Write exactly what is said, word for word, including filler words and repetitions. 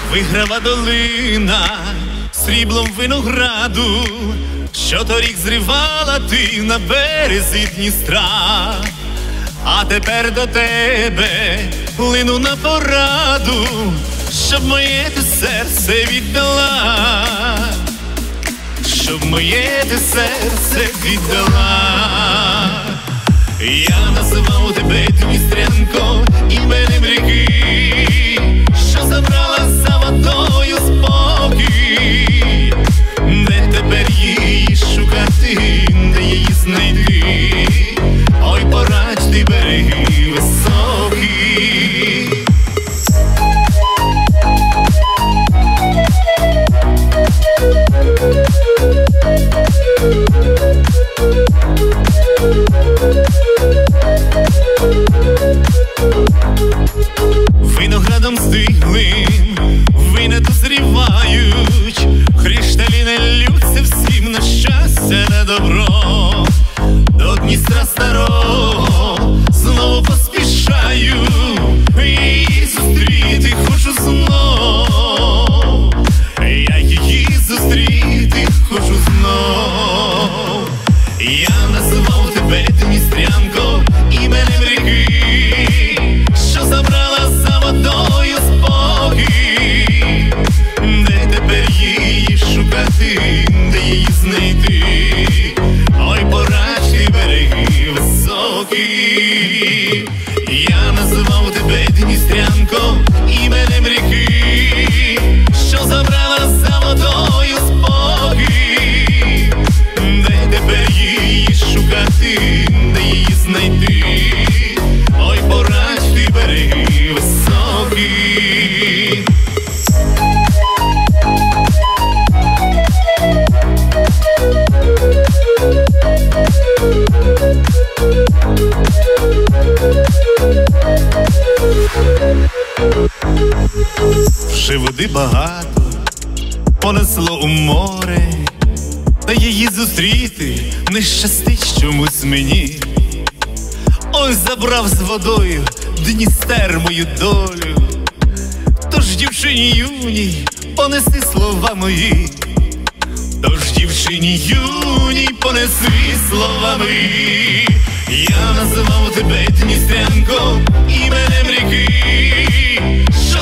Виграва долина сріблом винограду, що торік зривала ти на березі Дністра. А тепер до тебе лину на пораду, щоб моє ти серце віддала, щоб моє ти серце віддала. Я називав тебе Дністрянко іменем ріки, що забрала за водою спокій. Де тепер її шукати, де її знайти? Ой, порадь ти береги високі. Виноградом стиглим вина дозрівають, кришталі не ллються всім на щастя, на добро. До Дністра старого знову поспішаю, її зустріти хочу знов. Я її зустріти хочу знов. Я називав тебе Дністрянко іменем ріки, що забрала за водою спокій. Де тепер її шукати, де її знайти? Ой, порадь ти береги високі. Я називав тебе Дністрянко іменем ріки, що забрала за водою спокій. Де тепер її шукати, де її знайти? Ой, порадь ти береги високі. Вже води багато понесло у море, та її зустріти не щастить чомусь мені. Ой, забрав з водою Дністер мою долю. Тож дівчині юній понеси слова мої, тож дівчині юній понеси слова мої. Я називав тебе Дністрянко іменем ріки, що